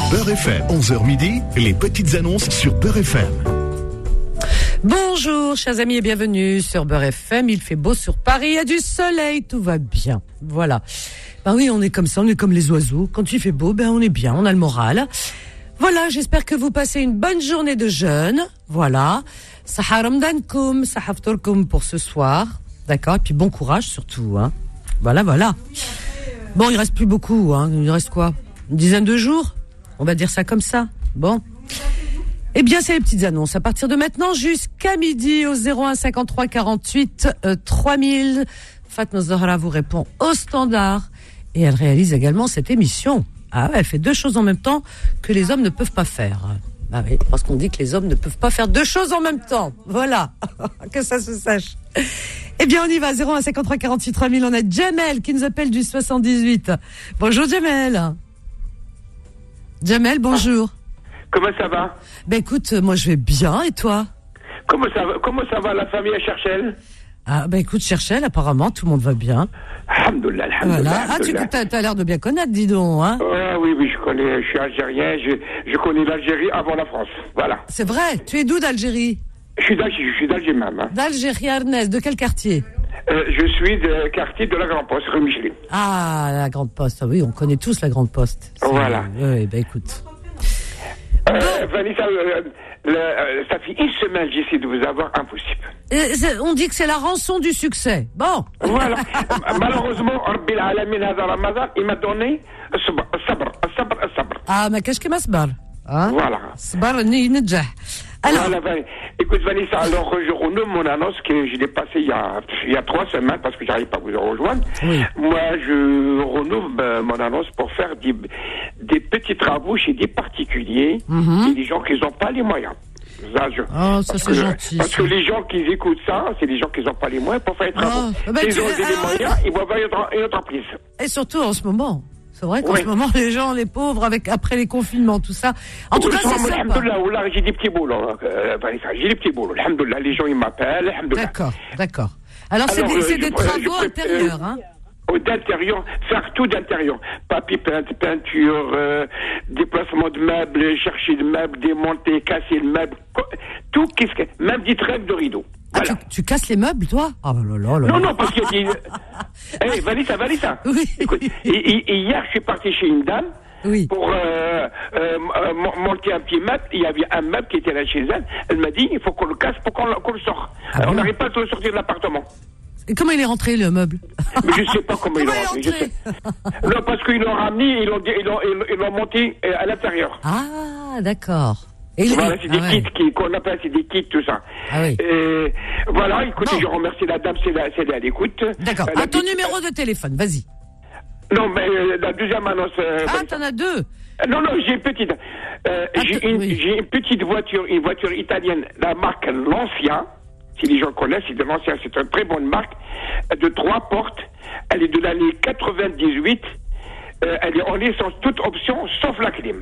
Beurre FM, 11h midi, les petites annonces sur Beurre FM. Bonjour chers amis et bienvenue sur Beurre FM. Il fait beau sur Paris, il y a du soleil, tout va bien. Voilà. Ben oui, on est comme ça, on est comme les oiseaux. Quand il fait beau, on est bien, on a le moral. Voilà, j'espère que vous passez une bonne journée de jeûne. Voilà. Saha Ramdankoum, Saha Ftorkoum pour ce soir. D'accord, et puis bon courage surtout. Hein. Voilà. Bon, il reste plus beaucoup. Hein. Il reste quoi ? Une dizaine de jours ? On va dire ça comme ça. Bon. Eh bien, c'est les petites annonces. À partir de maintenant, jusqu'à midi, au 01 53 48 3000, Fatma Zahra vous répond au standard. Et elle réalise également cette émission. Ah ouais, elle fait deux choses en même temps que les hommes ne peuvent pas faire. Ah oui, parce qu'on dit que les hommes ne peuvent pas faire deux choses en même temps. Voilà, que ça se sache. Eh bien, on y va, 01 53 48 3000. On a Jamel qui nous appelle du 78. Bonjour Jamel. Jamel, bonjour. Comment ça va ? Écoute, moi je vais bien, et toi ? Comment ça va la famille à Cherchel ? Ah écoute, Cherchel, apparemment tout le monde va bien. Alhamdoulilah. Voilà. Ah, t'as l'air de bien connaître, dis donc, hein ? Oui, je connais, je suis algérien, je connais l'Algérie avant la France, voilà. C'est vrai, tu es d'où d'Algérie ? Je suis d'Algérie même. Hein. D'Algérie Arnaise, de quel quartier ? Je suis du quartier de la Grande Poste, rue Michelet. Ah, la Grande Poste, oui, on connaît tous la Grande Poste. Voilà. Oui, écoute. Vanessa, ça fait une semaine j'essaie de vous avoir, impossible. On dit que c'est la rançon du succès. Bon. Voilà. Malheureusement, Rabbil Alamin hada Ramadan, il m'a donné sabr. Ah, mais qu'est-ce que ma sbar ? Voilà. Sbar ni nejah. Alors, voilà, écoute Vanessa, alors je renomme mon annonce que je l'ai passée il y a 3 semaines parce que j'arrive pas à vous rejoindre. Oui. Moi, je renomme mon annonce pour faire des petits travaux chez des particuliers et des gens qui n'ont pas les moyens. Ça c'est gentil. Parce que les gens qui écoutent ça, c'est des gens qui n'ont pas les moyens pour faire les travaux. Ils ont les moyens, ils vont avoir une entreprise. Et surtout en ce moment. C'est vrai qu'en ce moment, les gens, les pauvres, après les confinements, tout ça. En tout cas, c'est sympa. Alhamdoulilah, j'ai des petits boulots. J'ai des petits boulots. Alhamdoulilah, les gens, ils m'appellent. D'accord. Alors, c'est des travaux intérieurs, hein? D'intérieur, faire tout d'intérieur. Papier peint, peinture, déplacement de meubles, chercher de meubles, démonter, casser le meuble, tout, même des trêves de rideaux. Voilà. Ah, tu casses les meubles, toi ? Ah, là. Non, parce qu'il y a des... Vanessa. Oui. Écoute, et hier, je suis parti chez une dame pour monter un petit meuble. Il y avait un meuble qui était là chez elle. Elle m'a dit, il faut qu'on le casse pour qu'on le sorte. On n'arrive pas à le sortir de l'appartement. Et comment il est rentré, le meuble ? Mais je sais pas comment il est rentré. Non, parce qu'ils l'ont ramené, ils l'ont monté à l'intérieur. Ah, d'accord. Voilà, c'est des kits qu'on appelle, c'est des kits, tout ça. Ah oui. Voilà, écoutez, je remercie la dame, c'est à l'écoute. D'accord. Ton numéro de téléphone, vas-y. Non, mais la deuxième annonce... t'en as deux. Non, j'ai une petite... j'ai une petite voiture, une voiture italienne, la marque Lancia. Si les gens connaissent, c'est de Lancia, c'est une très bonne marque, de 3 portes. Elle est de l'année 98. Elle est en essence toute option, sauf la clim.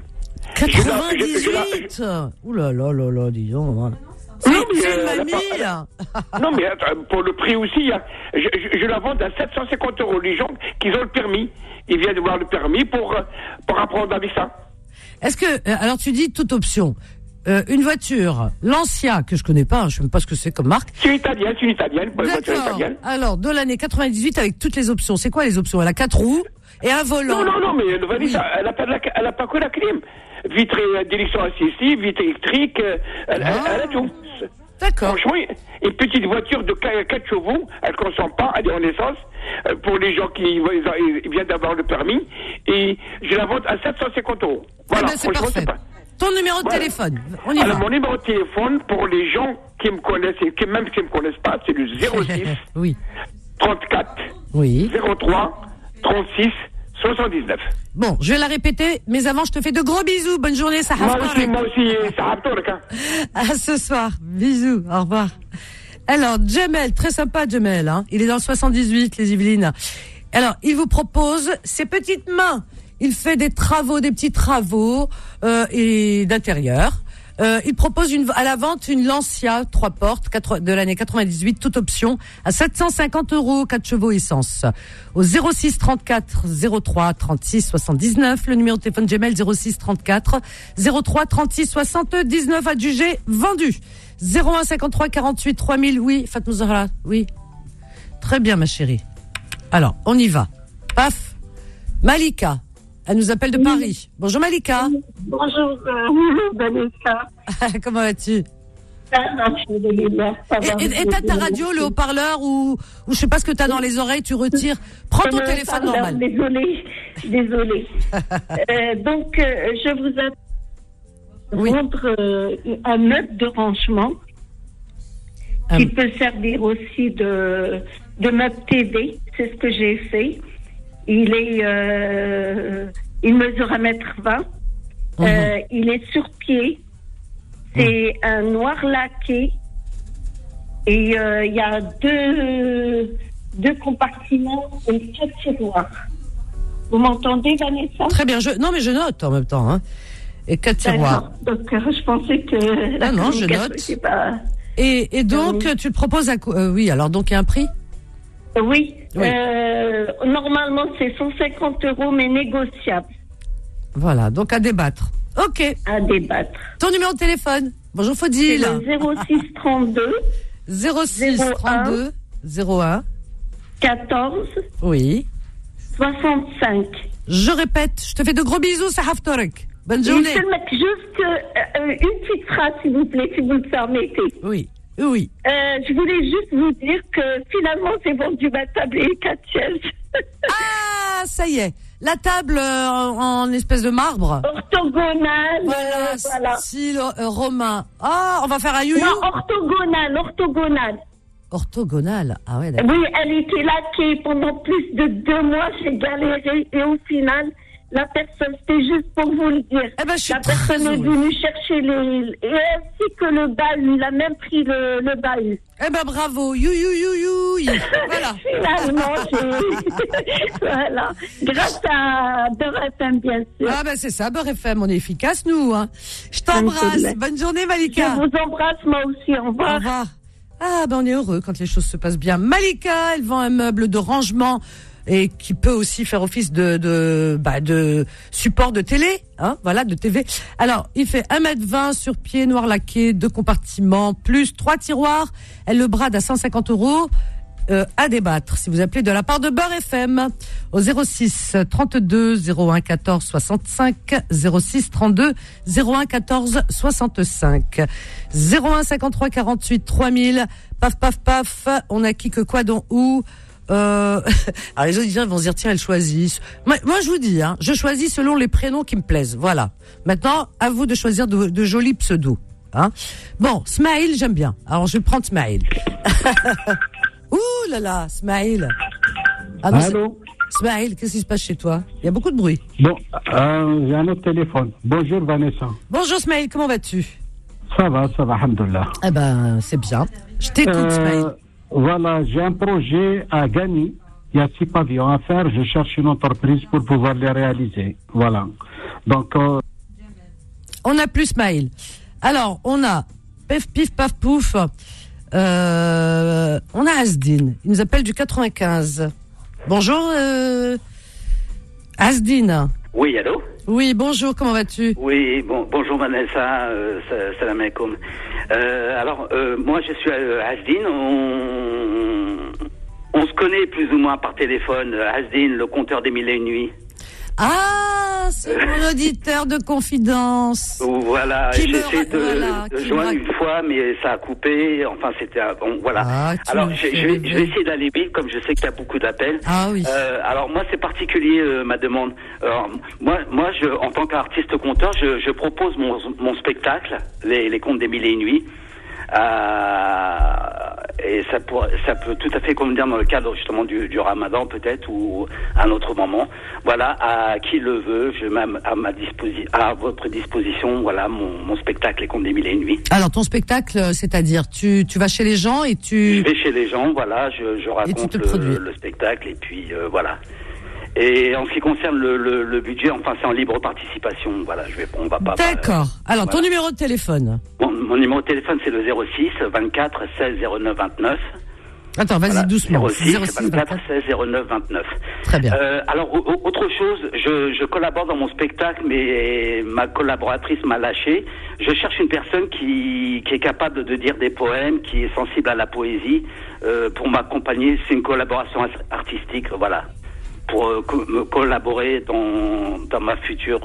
98 Ouh là, disons. Voilà. C'est une mamie. Non, mais pour le prix aussi, je la vends à 750 €. Les gens qui ont le permis, ils viennent voir le permis pour apprendre avec ça. Est-ce que, alors tu dis toute option, une voiture, Lancia, que je connais pas, je sais même pas ce que c'est comme marque. C'est une italienne, pour une voiture italienne. Alors, de l'année 98 avec toutes les options. C'est quoi les options ? Elle a 4 roues et un volant. Non, mais Vanessa, elle a pas que la clim. Vitre direction assistive, vitre électrique, elle a tout. D'accord. Franchement, une petite voiture de 4 chevaux, elle ne consomme pas, elle est en essence, pour les gens qui viennent d'avoir le permis, et je la vends à 750 €. Voilà, c'est parfait. Ton numéro de téléphone, on y va. Mon numéro de téléphone, pour les gens qui me connaissent, et même qui ne me connaissent pas, c'est le 06 34 03 36 79. Bon, je vais la répéter, mais avant, je te fais de gros bisous. Bonne journée, Sahaf. Moi aussi, Sahaf Torka. À ce soir. Bisous, au revoir. Alors, Jamel, très sympa, Jamel, hein. Il est dans le 78, les Yvelines. Alors, il vous propose ses petites mains. Il fait des petits travaux, et d'intérieur. Il propose à la vente une Lancia 3 portes de l'année 98, toute option, à 750 €, 4 chevaux essence. Au 06 34 03 36 79, le numéro de téléphone Gmail 06 34 03 36 79, adjugé, vendu. 01 53 48 3000, oui, Fatma Zahra, oui. Très bien, ma chérie. Alors, on y va. Paf. Malika. Elle nous appelle de Paris. Bonjour Malika. Bonjour Vanessa. Comment vas-tu? Ça va, et t'as ta radio, le haut-parleur ou je sais pas ce que t'as dans les oreilles, tu retires. Prends ton téléphone normal. Désolée. Donc, je vous appelle vendre un meuble de rangement qui peut servir aussi de meuble TV. C'est ce que j'ai fait. Il mesure 1m20. Il est sur pied. C'est un noir laqué. Et il y a deux compartiments et 4 tiroirs. Vous m'entendez, Vanessa? Très bien. Non, mais je note en même temps. Hein. Et 4 tiroirs. Donc, je pensais que... Non, je note. Pas... Et donc, tu le proposes à quoi? Oui, alors donc il y a un prix? Oui. Normalement, c'est 150 €, mais négociable. Voilà, donc à débattre. Ok. À débattre. Ton numéro de téléphone? Bonjour Faudil. C'est le 06 32 06 32 01 14. Oui. 65. Je répète, je te fais de gros bisous, Sahaf Torek. Bonne journée. Juste une petite phrase, s'il vous plaît, si vous le permettez. Oui. Je voulais juste vous dire que finalement, c'est vendu ma table et 4 chaises. Ah, ça y est. La table en espèce de marbre. Orthogonale. Voilà. Style romain. Ah, on va faire un you-you. Non, orthogonale. Orthogonale. Ah ouais, d'accord. Oui, elle était laquée pendant plus de 2 mois. J'ai galéré et au final, la personne, c'était juste pour vous le dire. Eh ben, la personne est venue chercher et ainsi que le bahut. Il a même pris le bahut. Eh ben, bravo. You. Voilà. Finalement, voilà. Grâce à Beurre FM, bien sûr. Ah ben, c'est ça, Beurre FM. On est efficace, nous, hein. Je t'embrasse. Bonne journée, Malika. Je vous embrasse, moi aussi. Au revoir. Au revoir. Ah ben, on est heureux quand les choses se passent bien. Malika, elle vend un meuble de rangement et qui peut aussi faire office de support de télé, hein, voilà, de TV. Alors, il fait 1m20 sur pied, noir laqué, 2 compartiments, plus 3 tiroirs. Elle le brade à 150 €. À débattre, si vous appelez de la part de Beurre FM, au 06 32 01 14 65, 06 32 01 14 65, 01 53 48 3000, paf, on a qui que quoi dont où. Alors les auditeurs vont se dire tiens, elle choisit. Moi je vous dis, hein, je choisis selon les prénoms qui me plaisent. Voilà. Maintenant, à vous de choisir de jolis pseudos. Hein. Bon, Smaïl, j'aime bien. Alors je vais prendre Smaïl. Ouh là là, Smaïl. Ah non, allô. Smaïl, qu'est-ce qui se passe chez toi? Il y a beaucoup de bruit. Bon, j'ai un autre téléphone. Bonjour Vanessa. Bonjour Smaïl, comment vas-tu? Ça va, alhamdoulilah. Eh ben, c'est bien. Je t'écoute Smaïl. Voilà, j'ai un projet à Gagny. Il y a 6 pavillons à faire. Je cherche une entreprise pour pouvoir les réaliser. Voilà. Donc, on a plus Smaïl. Alors, on a pif, paf, pouf. On a Asdin. Il nous appelle du 95. Bonjour, Asdin. Oui, allô? Oui, bonjour, comment vas-tu? Oui, bonjour Vanessa, salam alaikum. Alors, moi je suis Asdin, on se connaît plus ou moins par téléphone, Asdin, le compteur des 1001 nuits. Ah, c'est mon auditeur de confidence. Voilà, j'ai essayé de joindre une fois, mais ça a coupé. Enfin, c'était bon, voilà. Ah, alors, je vais essayer d'aller vite, comme je sais qu'il y a beaucoup d'appels. Ah oui. Alors moi, c'est particulier ma demande. Alors, moi, en tant qu'artiste conteur, je propose mon spectacle, les contes des 1001 nuits. Et ça peut tout à fait convenir dans le cadre justement du Ramadan peut-être ou à un autre moment. Voilà, à qui le veut, je mets à votre disposition, voilà mon spectacle Les Contes des 1001 nuits. Alors ton spectacle, c'est-à-dire tu vas chez les gens et tu... Je vais chez les gens, voilà, je raconte le spectacle et puis voilà. Et en ce qui concerne le budget, enfin, c'est en libre participation. Voilà, on va pas. D'accord. Alors, voilà. Ton numéro de téléphone. Mon numéro de téléphone, c'est le 06 24 16 09 29. Attends, vas-y, voilà, doucement. 06 24 16 09 29. Très bien. Alors, autre chose, je collabore dans mon spectacle, mais ma collaboratrice m'a lâché. Je cherche une personne qui est capable de dire des poèmes, qui est sensible à la poésie, pour m'accompagner. C'est une collaboration artistique, voilà, pour me collaborer dans mon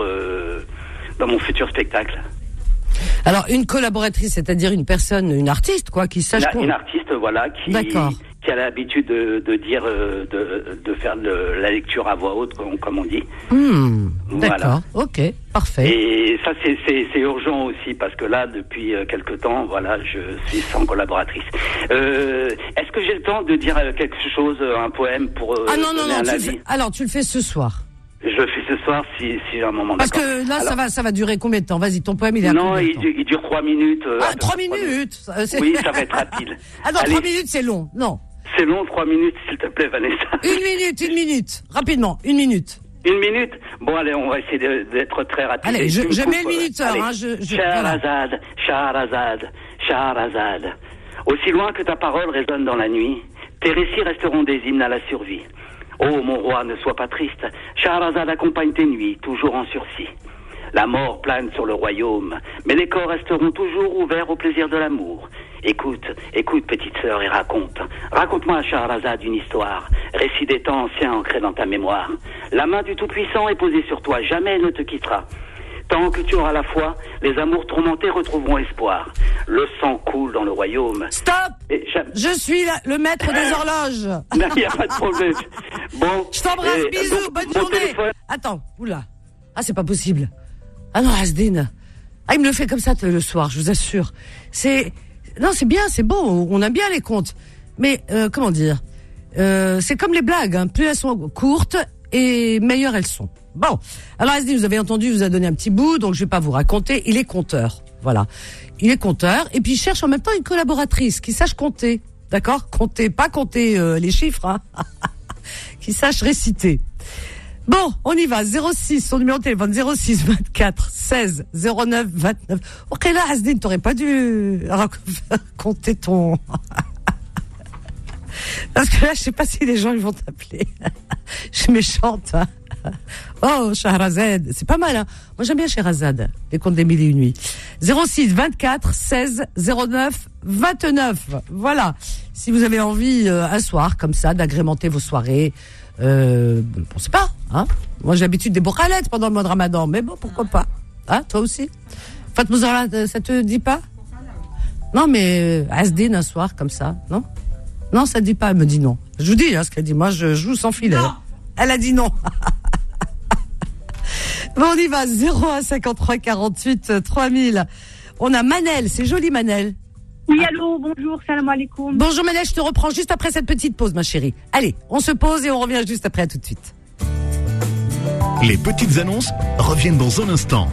futur spectacle. Alors, une collaboratrice, c'est-à-dire une personne, une artiste, quoi, qui sache... Une artiste, voilà, qui a l'habitude de dire, de faire la lecture à voix haute, comme on dit. D'accord, voilà. Ok, parfait. Et ça, c'est urgent aussi, parce que là, depuis quelque temps, voilà, je suis sans collaboratrice. Est-ce que j'ai le temps de dire quelque chose, un poème pour donner un avis ? Alors, tu le fais ce soir. Je le fais ce soir si j'ai un moment. Parce que là, ça va durer combien de temps ? Vas-y, ton poème, il est à Non, il dure 3 minutes. 3 minutes. Oui, ça va être rapide. Ah non, 3 minutes, c'est long. Non. C'est long, 3 minutes, s'il te plaît, Vanessa. Une minute. Rapidement, 1 minute. 1 minute ? Bon, allez, on va essayer d'être très rapide. Allez, je mets le minuteur. Shahrazad, Shahrazad, Shahrazad. Aussi loin que ta parole résonne dans la nuit, tes récits resteront des hymnes à la survie. Oh, mon roi, ne sois pas triste. Shahrazad accompagne tes nuits, toujours en sursis. La mort plane sur le royaume, mais les corps resteront toujours ouverts au plaisir de l'amour. Écoute, petite sœur, et raconte-moi, Shahrazad, une histoire, récit des temps anciens ancrés dans ta mémoire. La main du Tout-Puissant est posée sur toi, jamais elle ne te quittera. Tant que tu auras la foi, les amours tourmentés retrouveront espoir. Le sang coule dans le royaume. Stop ! Je suis le maître des horloges. Il n'y a pas de problème. Bon. Je t'embrasse, bisous, bonne journée. Téléphone. Attends, oula. Ah, c'est pas possible. Ah non, Asdine. Ah, il me le fait comme ça le soir, je vous assure. Non, c'est bien, c'est beau, on aime bien les contes. Mais, comment dire, c'est comme les blagues, hein. Plus elles sont courtes et meilleures elles sont. Bon, alors Asdine, vous avez entendu, il vous a donné un petit bout, donc je vais pas vous raconter. Il est conteur, voilà. Il est conteur, et puis il cherche en même temps une collaboratrice qui sache compter, d'accord ? Compter, pas compter les chiffres, hein. Qui sache réciter. Bon, on y va, 06, son numéro de téléphone, 06 24 16 09 29. Ok, là, Asdine, t'aurais pas dû compter ton... Parce que là, je sais pas si les gens ils vont t'appeler. Je suis méchante, hein. Oh, Shahrazad, c'est pas mal, hein. Moi, j'aime bien Shahrazad, les contes des 1001 nuits. 06 24 16 09 29. Voilà. Si vous avez envie, un soir, comme ça, d'agrémenter vos soirées, on sait pas, hein. Moi, j'ai l'habitude des bourralettes pendant le mois de Ramadan, mais bon, pourquoi pas? Hein, toi aussi? Fatma Zahra, ça te dit pas? Non, mais, Asdine, un soir, comme ça, non? Non, ça dit pas, elle me dit non. Je vous dis, hein, ce qu'elle dit. Moi, je joue sans filet. Non. Elle a dit non. Bon, on y va. 01 53 48 3000. On a Manel. C'est joli, Manel. Oui, allô, bonjour, salam alaikum. Bonjour, Manel. Je te reprends juste après cette petite pause, ma chérie. Allez, on se pose et on revient juste après. À tout de suite. Les petites annonces reviennent dans un instant.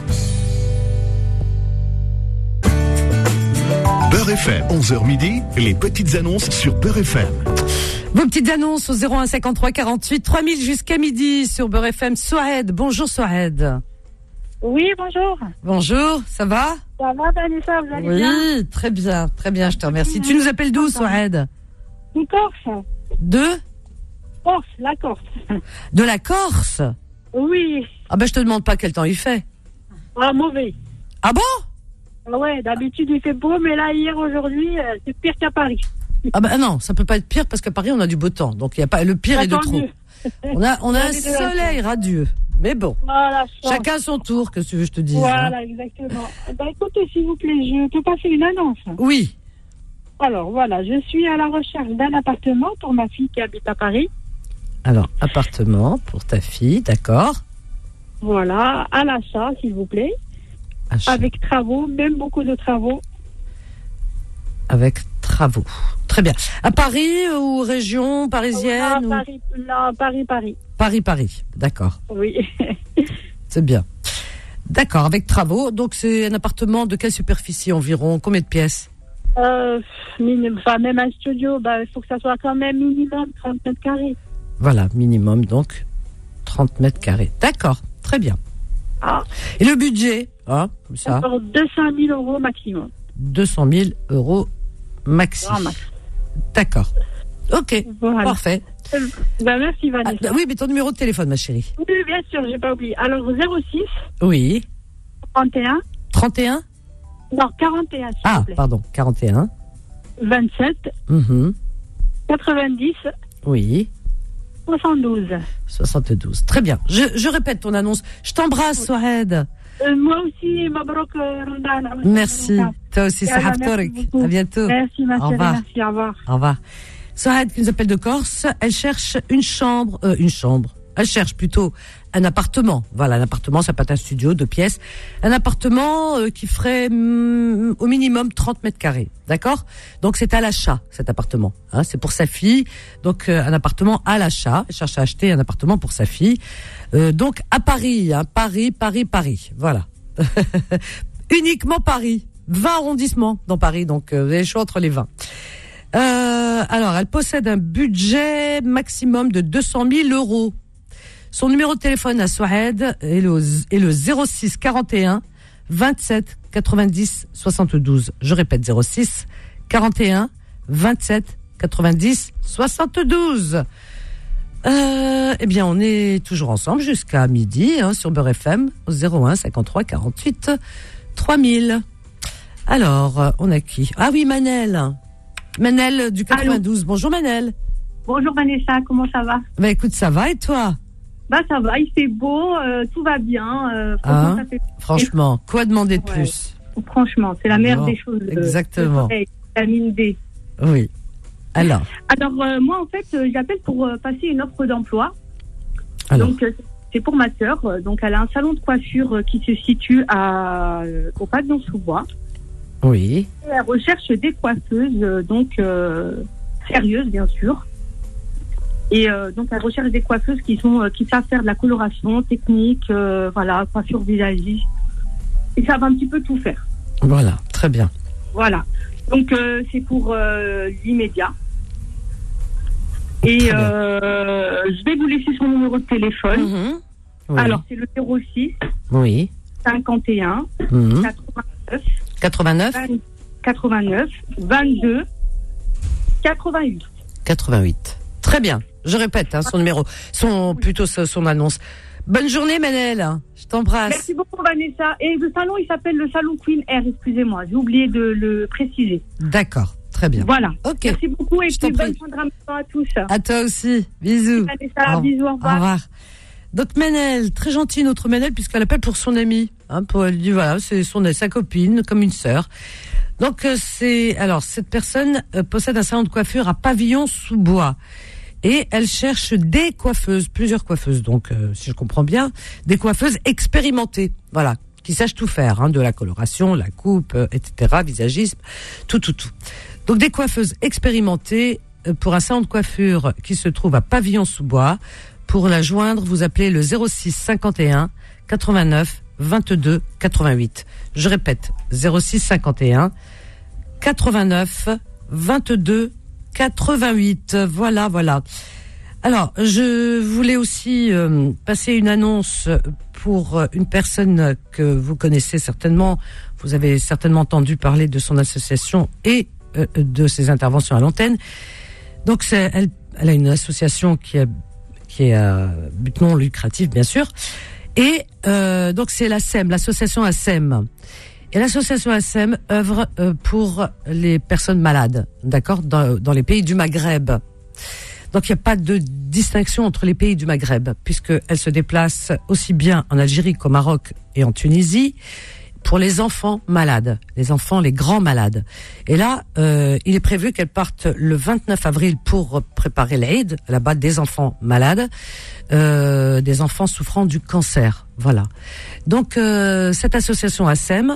Beurre FM, 11h midi, les petites annonces sur Beurre FM. Vos petites annonces au 01 53 48 3000 jusqu'à midi sur Beurre FM. Souhaed, bonjour Souhaed. Oui, bonjour. Bonjour, ça va? Ça va, Vanessa, vous allez bien? Oui, très bien, je te remercie. Tu nous appelles d'où, Souhaed? De Corse. De? Corse, la Corse. De la Corse? Oui. Ah ben, je te demande pas quel temps il fait. Ah, mauvais. Ah bon? Ouais, d'habitude il fait beau, mais là, hier, aujourd'hui, c'est pire qu'à Paris. Ah ben non, ça peut pas être pire parce qu'à Paris on a du beau temps, donc il y a pas le pire est de trop. On a un soleil radieux, mais bon. Voilà, chacun son tour, que tu veux que je te dise. Voilà, exactement. Ben écoutez, s'il vous plaît, je peux passer une annonce. Oui. Alors voilà, je suis à la recherche d'un appartement pour ma fille qui habite à Paris. Alors appartement pour ta fille, d'accord. Voilà, à l'achat, s'il vous plaît. Achat. Avec travaux, même beaucoup de travaux. Avec travaux. Très bien. À Paris ou région parisienne? Non, Paris, non, Paris. Paris. D'accord. Oui. C'est bien. D'accord, avec travaux. Donc c'est un appartement de quelle superficie environ? Combien de pièces? Même un studio, il faut que ça soit quand même minimum 30 mètres carrés. Voilà, minimum donc 30 mètres carrés. D'accord, très bien. Ah. Et le budget, comme ça. Alors, 200 000 € maximum. 200 000 € maxi. D'accord. Ok, voilà. Parfait. Merci Vanessa. Oui, mais ton numéro de téléphone, ma chérie. Oui, bien sûr, j'ai pas oublié. Alors 06. Oui. 31. 31. Non, 41. S'il vous plaît. Pardon, 41. 27. 90. Oui. 72. Très bien. Je répète ton annonce. Je t'embrasse, Souhaed. Moi aussi, Mabrouk Ramadan. Merci. Toi aussi, Sahab Torik. À bientôt. Merci, ma chérie. Merci, au revoir. Au revoir. Souhaed, qui nous appelle de Corse, elle cherche une chambre. Elle cherche plutôt un appartement. Voilà, un appartement, ça peut être un studio, 2 pièces. Un appartement qui ferait au minimum 30 mètres carrés. D'accord? Donc c'est à l'achat, cet appartement. C'est pour sa fille. Donc un appartement à l'achat. Elle cherche à acheter un appartement pour sa fille. Donc à Paris. Paris. Voilà. Uniquement Paris. 20 arrondissements dans Paris. Donc vous avez le choix entre les 20. Alors, elle possède un budget maximum de 200 000 €. Son numéro de téléphone à Souhaed est le 06 41 27 90 72. Je répète, 06 41 27 90 72. Eh bien, on est toujours ensemble jusqu'à midi sur Beurre FM au 01 53 48 3000. Alors, on a qui? Ah oui, Manel du 92. Allô. Bonjour Manel. Bonjour Vanessa, comment ça va? Écoute, ça va et toi? Ça va, il fait beau, tout va bien. Franchement, quoi demander de plus? Franchement, c'est la meilleure des choses. Exactement. Vitamine D. Oui. Alors, moi en fait, j'appelle pour passer une offre d'emploi. Alors. Donc, c'est pour ma sœur. Donc, elle a un salon de coiffure qui se situe au Pavillon-sous-Bois. Oui. Et elle recherche des coiffeuses, sérieuses bien sûr. Et donc elle recherche des coiffeuses qui savent faire de la coloration technique, coiffure visagiste. Ils savent un petit peu tout faire. Voilà, très bien. Voilà. Donc c'est pour l'immédiat. Et je vais vous laisser son numéro de téléphone. Oui. Alors c'est le 06. Oui. 51. 89 22 88. Très bien. Je répète son numéro, son annonce. Bonne journée Manel. Je t'embrasse. Merci beaucoup Vanessa. Et le salon, il s'appelle le salon Queen Air, excusez-moi, j'ai oublié de le préciser. D'accord, très bien. Voilà. Ok. Merci beaucoup et puis bonne fin de Ramadan à tous. À toi aussi. Bisous. Vanessa, bisous, au revoir. Au revoir. Donc Manel, très gentille notre Manel, puisqu'elle appelle pour son amie. Elle dit voilà, c'est sa copine, comme une sœur. Donc cette personne possède un salon de coiffure à Pavillon-sous-Bois. Et elle cherche des coiffeuses, plusieurs coiffeuses, donc si je comprends bien, des coiffeuses expérimentées, voilà, qui sachent tout faire, de la coloration, la coupe, etc., visagisme, tout. Donc des coiffeuses expérimentées pour un salon de coiffure qui se trouve à Pavillon-sous-Bois. Pour la joindre, vous appelez le 06 51 89 22 88. Je répète, 06 51 89 22 88. Voilà. Alors, je voulais aussi passer une annonce pour une personne que vous connaissez certainement. Vous avez certainement entendu parler de son association et de ses interventions à l'antenne. Donc, elle a une association qui est à but non lucratif, bien sûr. Et donc, c'est l'ASEM, l'association ASEM. Et l'association ASEM œuvre pour les personnes malades, d'accord, dans les pays du Maghreb. Donc il n'y a pas de distinction entre les pays du Maghreb, puisqu'elle se déplace aussi bien en Algérie qu'au Maroc et en Tunisie pour les enfants malades, les grands malades. Et là, il est prévu qu'elle parte le 29 avril pour préparer l'Aïd, là-bas des enfants malades, des enfants souffrant du cancer. Voilà. Donc cette association ASEM,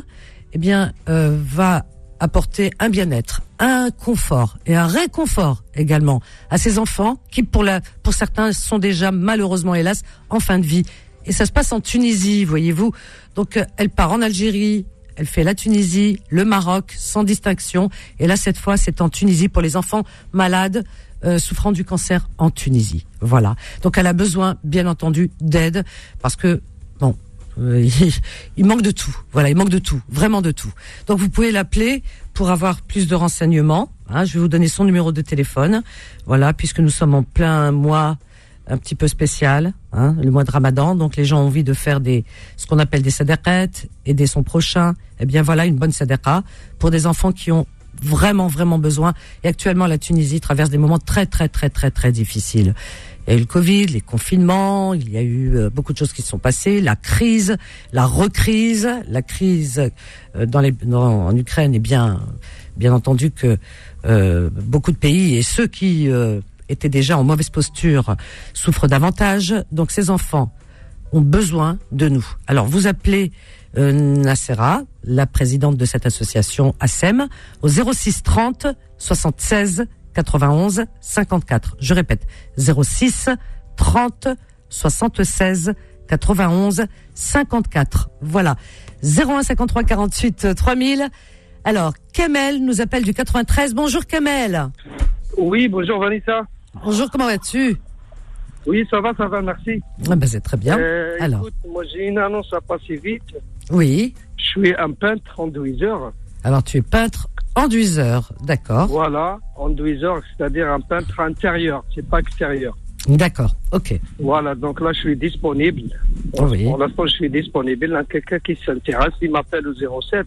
va apporter un bien-être, un confort et un réconfort également à ces enfants qui, pour certains, sont déjà malheureusement, hélas, en fin de vie. Et ça se passe en Tunisie, voyez-vous. Donc, elle part en Algérie, elle fait la Tunisie, le Maroc, sans distinction. Et là, cette fois, c'est en Tunisie pour les enfants malades souffrant du cancer en Tunisie. Voilà. Donc elle a besoin, bien entendu, d'aide parce que bon, il manque de tout. Voilà, il manque de tout, vraiment de tout. Donc vous pouvez l'appeler pour avoir plus de renseignements. Hein, je vais vous donner son numéro de téléphone. Voilà, puisque nous sommes en plein mois un petit peu spécial, hein, le mois de Ramadan. Donc les gens ont envie de faire ce qu'on appelle des sadaqat, aider son prochain. Eh bien voilà, une bonne sadaqa pour des enfants qui ont vraiment besoin. Et actuellement, la Tunisie traverse des moments très difficiles. Il y a eu le Covid, les confinements, il y a eu beaucoup de choses qui se sont passées, la crise, la recrise, la crise en Ukraine est bien entendu que beaucoup de pays et ceux qui étaient déjà en mauvaise posture souffrent davantage. Donc ces enfants ont besoin de nous. Alors vous appelez Nassera, la présidente de cette association ASEM, au 06 30 76 91 54. Je répète, 06 30 76 91 54. Voilà. 01 53 48 3000. Alors, Kamel nous appelle du 93. Bonjour Kamel. Oui, bonjour Vanessa. Bonjour, comment vas-tu? Oui, ça va, merci. Ah ben, c'est très bien. Alors. Écoute, moi j'ai une annonce à passer vite. Oui. Je suis un peintre enduiseur. Alors tu es peintre enduiseur, d'accord. Voilà, enduiseur, c'est-à-dire un peintre intérieur, c'est pas extérieur. D'accord, ok. Voilà, donc là je suis disponible. Oui. Pour l'instant je suis disponible. Là, quelqu'un qui s'intéresse, il m'appelle au 07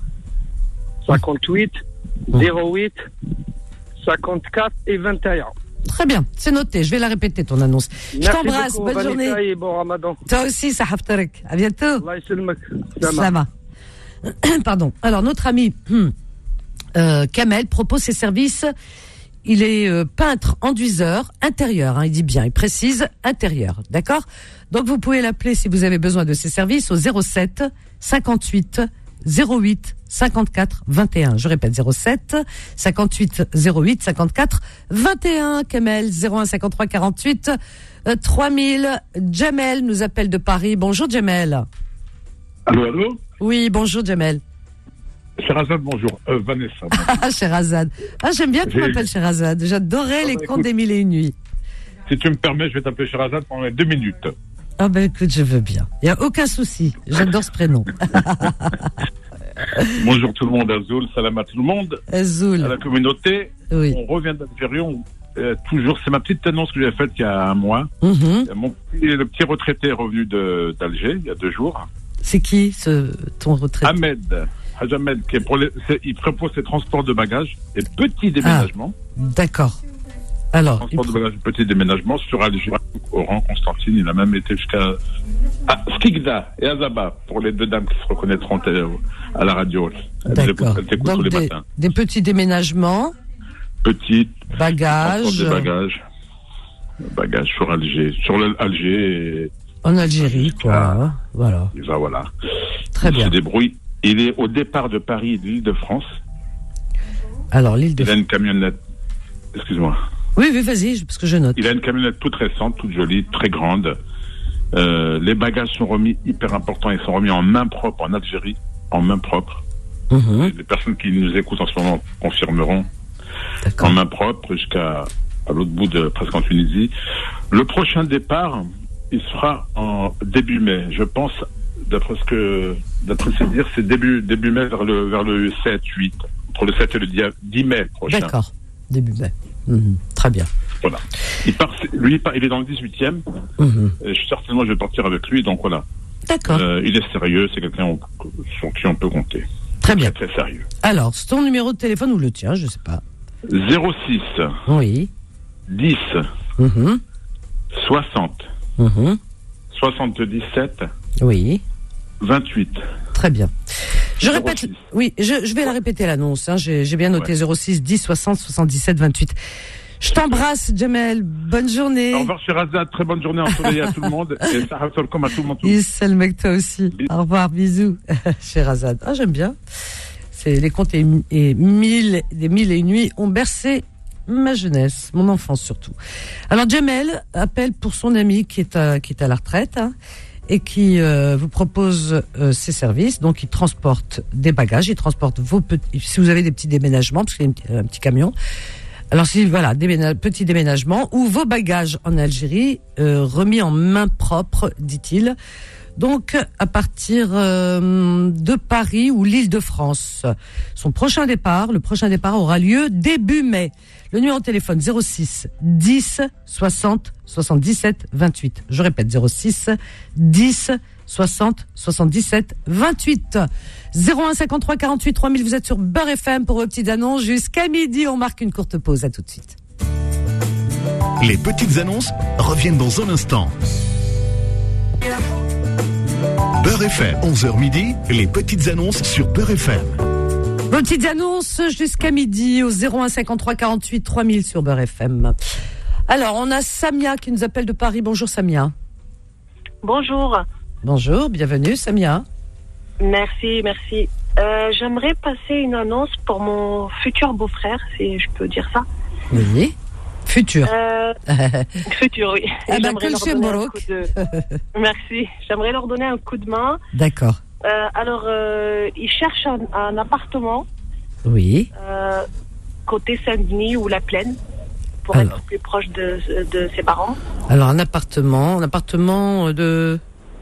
58 08 54 et 21. Très bien, c'est noté. Je vais la répéter, ton annonce. Merci, je t'embrasse, beaucoup, bonne Vanessa, journée. et bon Ramadan. Toi aussi, ça haftarek. À bientôt. Allah yasselmek. Slama. Pardon. Alors, notre ami Kamel propose ses services. Il est peintre enduiseur intérieur. Hein, il dit bien, il précise intérieur. D'accord? Donc, vous pouvez l'appeler si vous avez besoin de ses services au 07 58 08 54 21. Je répète, 07 58 08 54 21. Kamel, 01 53 48 3000. Jamel nous appelle de Paris. Bonjour Jamel. Allô? Oui, bonjour Jamel. Sherazade, bonjour. Vanessa. Ah, Sherazade. Ah, j'aime bien qu'on m'appelle Sherazade. J'adorais les contes des 1001 nuits. Si tu me permets, je vais t'appeler Sherazade pendant 2 minutes. Ah ben écoute, je veux bien. Il n'y a aucun souci. J'adore ce prénom. Bonjour tout le monde, Azoul. Salam à tout le monde. Azoul. À la communauté. Oui. On revient d'Algérie. Toujours, c'est ma petite annonce que j'ai faite il y a un mois. Le petit retraité est revenu d'Alger il y a 2 jours. C'est qui ton retraité? Haj Ahmed, il propose ses transports de bagages et petits déménagements. D'accord. Alors, transport de bagages et petits déménagements sur Alger, Oran, Constantine. Il a même été jusqu'à Stigda et Azaba pour les 2 dames qui se reconnaîtront à la radio. D'accord. Donc des petits déménagements. Petits bagages. Bagages sur Alger. Sur Alger. En Algérie, quoi. Voilà. Voilà. Très bien. Il se débrouille. Il est au départ de Paris et de l'Île-de-France. Alors, l'Île-de-France. Il a une camionnette. Excuse-moi. Oui, vas-y, parce que je note. Il a une camionnette toute récente, toute jolie, très grande. Les bagages sont remis, hyper importants, ils sont remis en main propre en Algérie, en main propre. Les personnes qui nous écoutent en ce moment confirmeront. D'accord. En main propre jusqu'à l'autre bout presque en Tunisie. Le prochain départ, il sera en début mai. Je pense, d'après ce dire, c'est début mai vers le 7, 8. Entre le 7 et le 10 mai prochain. D'accord. Début mai. Très bien. Voilà. Il est dans le 18e. Et certainement, je vais partir avec lui. Donc voilà. D'accord. Il est sérieux. C'est quelqu'un sur qui on peut compter. Très bien. Très sérieux. Alors, c'est ton numéro de téléphone ou le tien, je sais pas. 06. Oui. 10. 60. 77. Oui. 28. Très bien. Je 06. répète. Oui, je vais la répéter l'annonce. Hein, j'ai bien noté 06 10 60 77 28. Je t'embrasse, Jamel. Bonne journée. Au revoir, Sherazade. Très bonne journée ensoleillée à tout le monde. Et ça comme à tout le monde. Issel mec, toi aussi. Au revoir, bisous. Sherazade. Ah, j'aime bien. C'est les contes des 1001 nuits ont bercé ma jeunesse, mon enfance surtout. Alors, Jamel appelle pour son ami qui est à la retraite, hein, et qui vous propose ses services. Donc, il transporte des bagages, il transporte si vous avez des petits déménagements, parce qu'il y a un petit camion, Alors si voilà, petit déménagement ou vos bagages en Algérie remis en main propre, dit-il. Donc à partir de Paris ou l'Île-de-France. Le prochain départ aura lieu début mai. Le numéro de téléphone 06 10 60 77 28. Je répète 06 10 60 77 28. 01 53 48 3000. Vous êtes sur Beurre FM pour vos petites annonces jusqu'à midi. On marque une courte pause. À tout de suite. Les petites annonces reviennent dans un instant. Beurre FM, 11h midi, les petites annonces sur Beurre FM. Vos petites annonces jusqu'à midi au 01 53 48 3000 sur Beurre FM. Alors, on a Samia qui nous appelle de Paris. Bonjour Samia. Bonjour. Bonjour, bienvenue Samia. Merci. J'aimerais passer une annonce pour mon futur beau-frère, si je peux dire ça. Oui. Futur. Futur, oui. J'aimerais leur donner un coup de... Merci. J'aimerais leur donner un coup de main. D'accord. Alors, ils cherchent un appartement. Oui. Côté Saint-Denis ou La Plaine, pour être plus proche de ses parents. Alors, un appartement de...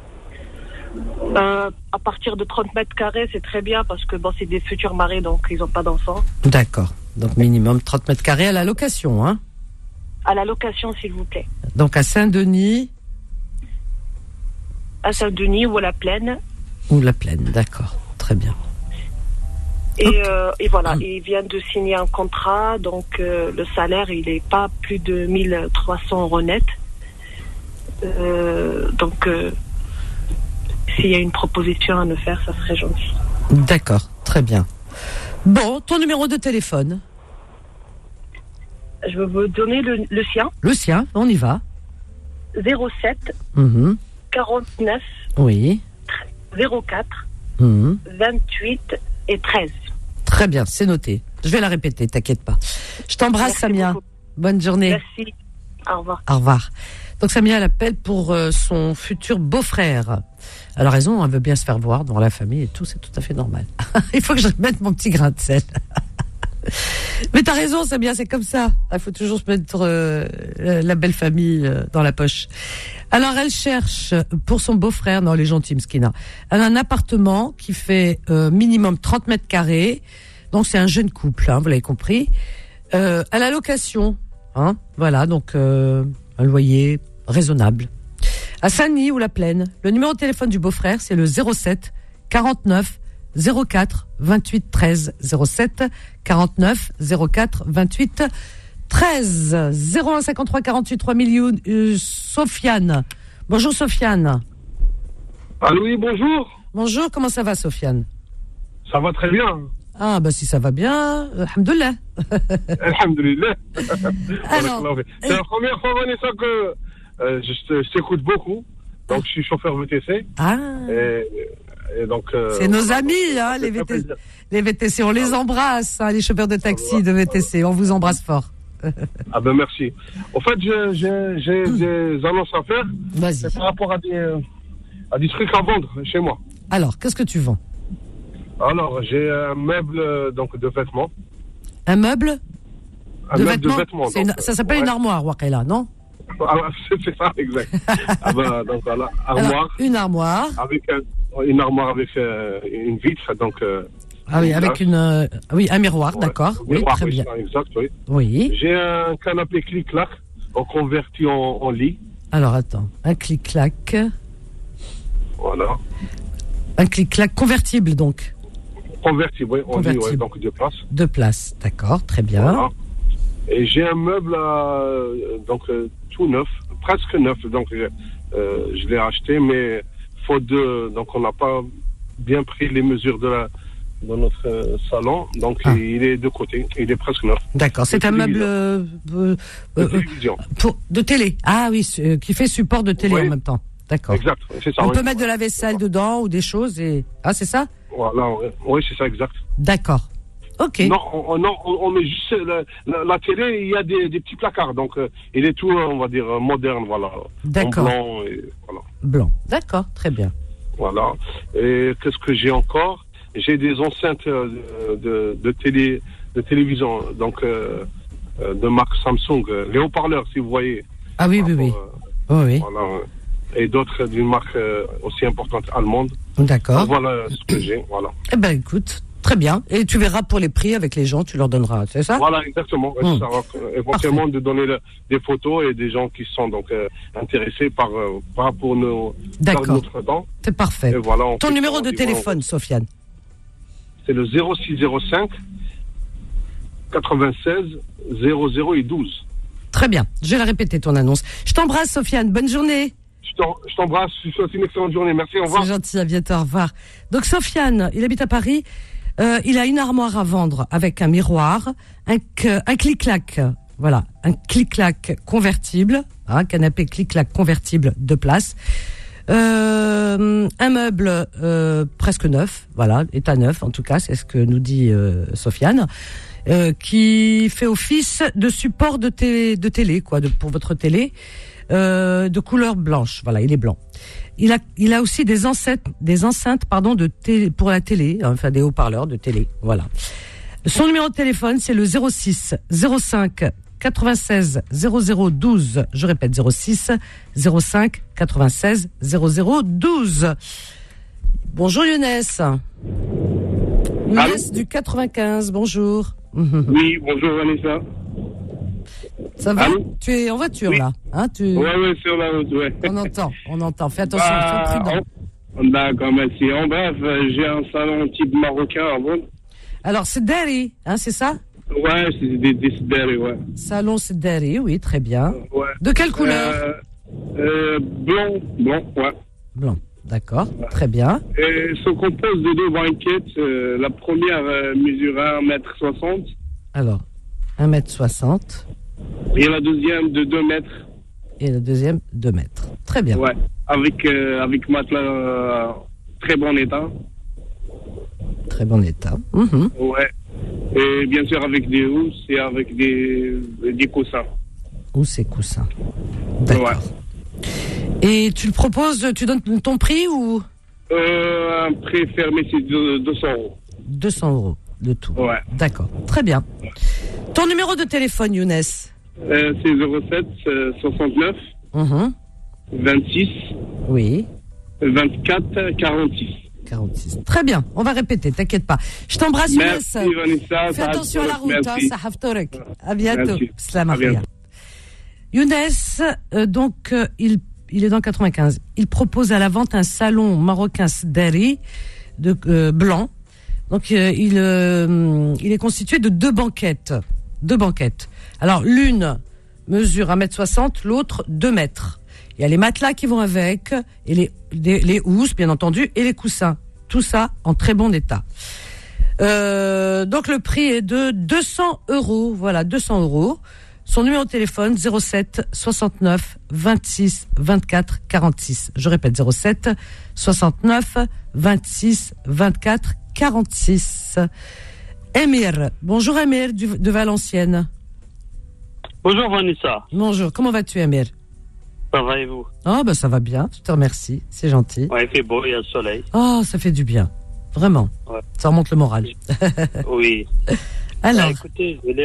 à partir de 30 mètres carrés, c'est très bien parce que c'est des futurs maris, donc ils n'ont pas d'enfants. D'accord. Donc, minimum 30 mètres carrés à la location, hein? À la location, s'il vous plaît. Donc, à Saint-Denis. À Saint-Denis ou à La Plaine. Ou La Plaine, d'accord. Très bien. Et voilà, il vient de signer un contrat, donc le salaire, il n'est pas plus de 1300 € net. Donc, s'il y a une proposition à me faire, ça serait gentil. D'accord, très bien. Bon, ton numéro de téléphone? Je vais vous donner le sien. Le sien, on y va. 07 49 oui 04 28 et 13. Très bien, c'est noté. Je vais la répéter, t'inquiète pas. Je t'embrasse. Merci Samia. Beaucoup. Bonne journée. Merci. Au revoir. Au revoir. Donc Samia, elle appelle pour son futur beau-frère. Elle a raison, elle veut bien se faire voir dans la famille et tout, c'est tout à fait normal. Il faut que je mette mon petit grain de sel. Mais t'as raison, Samia, c'est comme ça. Il faut toujours se mettre la belle famille dans la poche. Alors elle cherche pour son beau-frère, non, les gentils, Mskina, elle a un appartement qui fait minimum 30 mètres carrés. Donc c'est un jeune couple, hein, vous l'avez compris. À la location, hein, voilà, donc un loyer raisonnable. À Saint-Denis ou La Plaine, le numéro de téléphone du beau-frère, c'est le 07 49 04 28 13. 07 49 04 28 13. 01 53 48 3000. Sofiane. Bonjour Sofiane. Allô, oui, bonjour. Bonjour, comment ça va Sofiane? Ça va très bien. Ah, bah si ça va bien, alhamdoulilah. Alhamdoulilah. Alors, c'est la première fois, Vanessa, que je t'écoute beaucoup. Donc, je suis chauffeur VTC. Ah. Et donc, c'est nos amis, hein, les VTC. Les VTC, on les embrasse, hein, les chauffeurs de taxi, de VTC. On vous embrasse fort. Ah ben merci. En fait, j'ai des annonces à faire. Vas-y. C'est par rapport à des trucs à vendre chez moi. Alors, qu'est-ce que tu vends? Alors, j'ai un meuble donc de vêtements. Un meuble de vêtements. Ça s'appelle une armoire, Waqila, non? C'est ça, exact. Ah ben, donc voilà, armoire. Alors, une armoire. Avec une armoire avec une vitre, donc. Ah oui, avec un miroir, ouais, d'accord. Oui, très bien. Exact, oui. Oui. J'ai un canapé clic-clac converti en lit. Alors attends, un clic-clac. Voilà. Un clic-clac convertible donc. Convertible, oui, on dit, ouais, donc 2 places. 2 places, d'accord, très bien. Voilà. Et j'ai un meuble donc tout neuf, presque neuf, donc je l'ai acheté, mais faute de, donc on n'a pas bien pris les mesures de notre salon, donc il est de côté, il est presque neuf. D'accord, c'est un meuble de télé. Ah oui, qui fait support de télé, oui, en même temps. D'accord. Exact, c'est ça. On peut mettre de la vaisselle dedans ou des choses et c'est ça? Voilà, oui, c'est ça, exact. D'accord. Ok. Non, on met juste la télé, il y a des petits placards, donc il est tout, on va dire, moderne, voilà. D'accord. En blanc, et voilà. Blanc, d'accord, très bien. Voilà. Et qu'est-ce que j'ai encore? J'ai des enceintes de télévision, donc de marque Samsung, les haut-parleurs, si vous voyez. Ah oui. Oui. Voilà, et d'autres d'une marque aussi importante allemande. D'accord. Voilà ce que j'ai, voilà. Eh ben, écoute, très bien. Et tu verras pour les prix avec les gens, tu leur donneras, c'est ça? Voilà, exactement. Ça va, éventuellement de donner des photos et des gens qui sont donc intéressés par pour notre temps. C'est parfait. Et voilà, ton numéro de téléphone, Sofiane? C'est le 0605 96 00 et 12. Très bien. Je vais la répéter, ton annonce. Je t'embrasse, Sofiane. Bonne journée. Je t'embrasse. Je te souhaite une excellente journée. Merci. Au revoir. C'est gentil. À bientôt. Au revoir. Donc, Sofiane, il habite à Paris. Il a une armoire à vendre avec un miroir, un clic-clac. Voilà. Un clic-clac convertible. Canapé clic-clac convertible 2 places. Un meuble presque neuf. Voilà. État neuf, en tout cas. C'est ce que nous dit Sofiane. Qui fait office de support de télé, quoi, pour votre télé, de couleur blanche. Voilà, il est blanc. Il a aussi des enceintes, de télé, pour la télé, enfin des haut-parleurs de télé. Voilà. Son numéro de téléphone, c'est le 06 05 96 00 12. Je répète, 06 05 96 00 12. Bonjour Younes. Younes du 95, bonjour. Oui, bonjour Vanessa. Ça va? Tu es en voiture, là, hein? Oui, sur la route, ouais. On entend. Fais attention, sois prudent. D'accord, merci. En bref, j'ai un salon type marocain à vendre. Alors, c'est Dari, hein, c'est ça? Ouais, c'est des Dari, ouais. Salon c'est Dari, oui, très bien. Ouais. De quelle couleur? Blanc, ouais. Blanc, d'accord, très bien. Et se compose de 2 banquettes. La première mesure 1,60 m. Alors, 1,60 m. Et la deuxième de 2 mètres. Et la deuxième, 2 mètres. Très bien. Ouais, avec matelas très bon état. Très bon état. Ouais. Et bien sûr avec des housses et avec des coussins. Housses et coussins. D'accord. Ouais. Et tu le proposes, tu donnes ton prix ou? Un prix fermé, c'est 200 €. 200 € de tout. Ouais. D'accord. Très bien. Ton numéro de téléphone, Younes? C'est 07 69 26 oui 24 46. 46. Très bien, on va répéter, t'inquiète pas. Je t'embrasse, Younes. Merci Vanessa. Fais attention à la route, hein, ça haftorek. À bientôt. Salam alaikum. Younes, donc, il est dans 95. Il propose à la vente un salon marocain Dari de blanc. Donc, il est constitué de 2 banquettes. 2 banquettes. Alors, l'une mesure 1,60 m, l'autre 2 mètres. Il y a les matelas qui vont avec, et les housses, bien entendu, et les coussins. Tout ça en très bon état. Donc, le prix est de 200 €. Voilà, 200 €. Son numéro de téléphone, 07 69 26 24 46. Je répète, 07 69 26 24 46. Émir. Bonjour Émir de Valenciennes. Bonjour Vanessa. Bonjour, comment vas-tu Émir? Ça va et vous? Oh ça va bien, je te remercie, c'est gentil. Ouais, il fait beau, il y a le soleil. Oh, ça fait du bien, vraiment. Ouais. Ça remonte le moral. Oui. Alors, écoutez, je voulais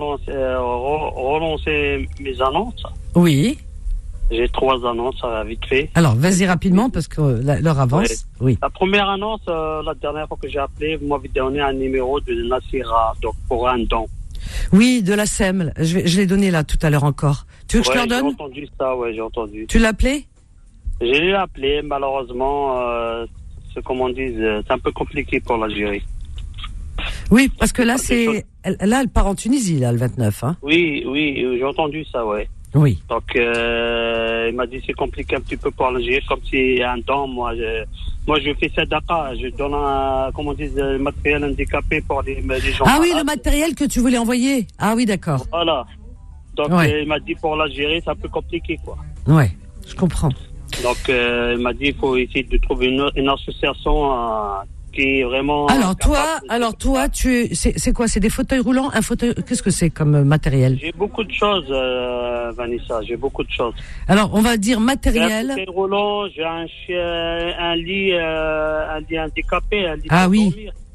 relancer mes annonces. Oui. J'ai 3 annonces vite fait. Alors, vas-y rapidement parce que l'heure avance. Ouais. Oui. La première annonce, la dernière fois que j'ai appelé, vous m'avez donné un numéro de Nassira, donc pour un don. Oui, de la SEM. Je l'ai donné là tout à l'heure encore. Tu veux que je te le donne? J'ai entendu ça, j'ai entendu. Tu l'as appelé? J'ai appelé, malheureusement, c'est un peu compliqué pour l'Algérie. Oui, parce que là, elle part en Tunisie, là, le 29, hein. Oui, j'ai entendu ça, ouais. Oui. Donc, il m'a dit c'est compliqué un petit peu pour l'Algérie, comme c'est un don. Moi, je fais ça Dakar. Je donne le matériel handicapé pour les gens. Ah oui, le matériel que tu voulais envoyer. Ah oui, d'accord. Voilà. Donc, il m'a dit pour l'Algérie, c'est un peu compliqué, quoi. Ouais, je comprends. Donc, il m'a dit il faut essayer de trouver une association qui est vraiment. Alors toi, c'est quoi? C'est des fauteuils roulants? Un fauteuil, qu'est-ce que c'est comme matériel? J'ai beaucoup de choses, Vanessa. J'ai beaucoup de choses. Alors, on va dire matériel. J'ai un fauteuil roulant, j'ai un lit handicapé, un lit pour dormir.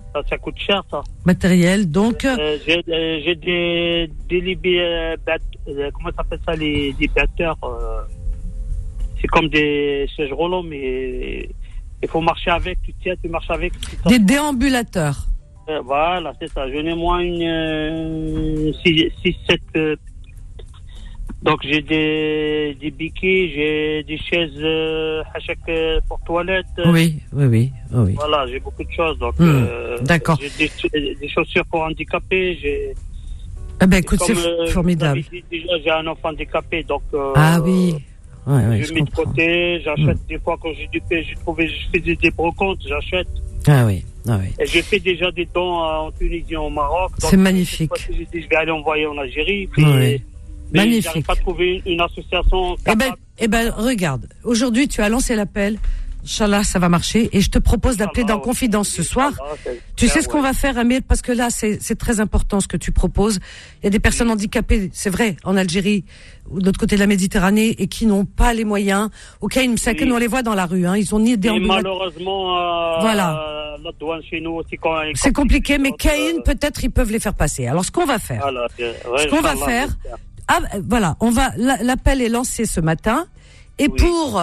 Ça coûte cher, ça. Matériel, donc. J'ai des comment ça s'appelle ça, les batteurs. C'est comme des chaises roulants, mais il faut marcher avec. Tu marches avec. Des déambulateurs. Voilà, c'est ça. Je n'ai moins une 6-7. Donc j'ai des béquilles, j'ai des chaises pour toilette. Oui. Voilà, j'ai beaucoup de choses. Donc d'accord. J'ai des chaussures pour handicapés. Écoute, c'est formidable. Déjà, j'ai un enfant handicapé, donc. Ah oui. Ouais, je mets de côté, j'achète des fois quand j'ai du pain, je fais des brocantes, j'achète. Ah oui. Et j'ai fait déjà des dons en Tunisie, au Maroc. C'est magnifique. J'ai dit, je vais aller envoyer en Algérie. Mais magnifique. J'arrive pas à trouver une association. Regarde, aujourd'hui tu as lancé l'appel. Inch'Allah, ça va marcher. Et je te propose d'appeler dans Confidence ce soir. Tu sais ce qu'on va faire, Amir, parce que là, c'est très important ce que tu proposes. Il y a des personnes handicapées, c'est vrai, en Algérie, ou de l'autre côté de la Méditerranée, et qui n'ont pas les moyens. On les voit dans la rue, hein. Ils ont ni des ambulances. Malheureusement, voilà. La douane chez nous aussi, c'est compliqué, mais Caïn, peut-être, ils peuvent les faire passer. Alors, ce qu'on va faire, l'appel est lancé ce matin. Et pour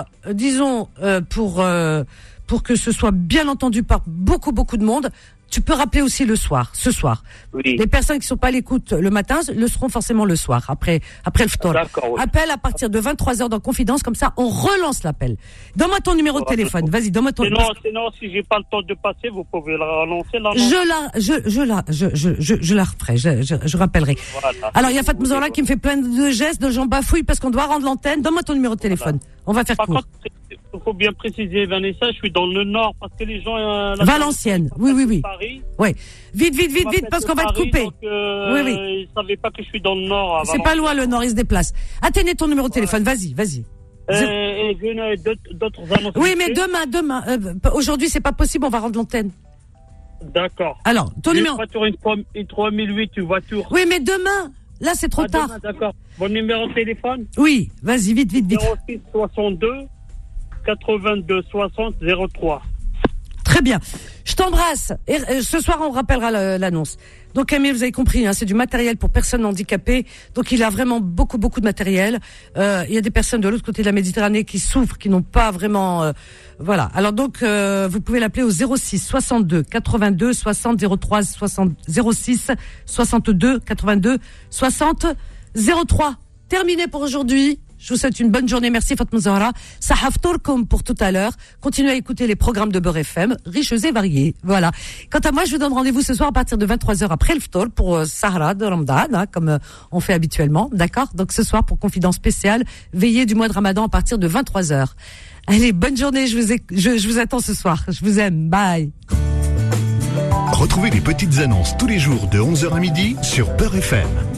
que ce soit bien entendu par beaucoup de monde, tu peux rappeler aussi ce soir. Oui. Les personnes qui sont pas à l'écoute le matin le seront forcément le soir, après le ftour. Oui. Appel à partir de 23h dans Confidence, comme ça on relance l'appel. Donne-moi ton numéro de téléphone, vas-y, donne-moi ton numéro. Sinon, si j'ai pas le temps de passer, vous pouvez la relancer là. Je la referai, je rappellerai. Voilà. Alors il y a Fatma Zahra qui me fait plein de gestes, de gens bafouillent parce qu'on doit rendre l'antenne. Donne-moi ton numéro de téléphone. On va faire court. Il faut bien préciser, Vanessa, je suis dans le nord parce que les gens. Valenciennes, oui. Paris. Oui. Vite, parce qu'on va te couper. Donc, ils savaient pas que je suis dans le nord. C'est pas loin le nord, il se déplace. Atteignez ton numéro de téléphone, vas-y. Et d'autres annonces. Oui, mais demain. Aujourd'hui, c'est pas possible, on va rendre l'antenne. D'accord. Alors, ton numéro. Une 3008, une voiture. Oui, mais demain. Là, c'est trop tard. Demain, d'accord. Mon numéro de téléphone? Oui, vas-y, vite. 06 62 82 60 03. Très bien. Je t'embrasse. Et ce soir, on rappellera l'annonce. Donc, Amir, vous avez compris, hein, c'est du matériel pour personnes handicapées. Donc, il a vraiment beaucoup de matériel. Il y a des personnes de l'autre côté de la Méditerranée qui souffrent, qui n'ont pas vraiment... voilà. Alors donc, vous pouvez l'appeler au 06 62 82 60 03 60 06 62 82 60 03. Terminé pour aujourd'hui. Je vous souhaite une bonne journée. Merci Fatma Zahra. Sahaf Tourkoum pour tout à l'heure. Continuez à écouter les programmes de Beurre FM, riches et variés. Voilà. Quant à moi, je vous donne rendez-vous ce soir à partir de 23h après le Ftour pour Sahara de Ramadan, hein, comme on fait habituellement. D'accord? Donc ce soir pour Confidence spéciale, veillée du mois de Ramadan à partir de 23h. Allez, bonne journée. Je vous attends ce soir. Je vous aime. Bye. Retrouvez les petites annonces tous les jours de 11h à midi sur Beurre FM.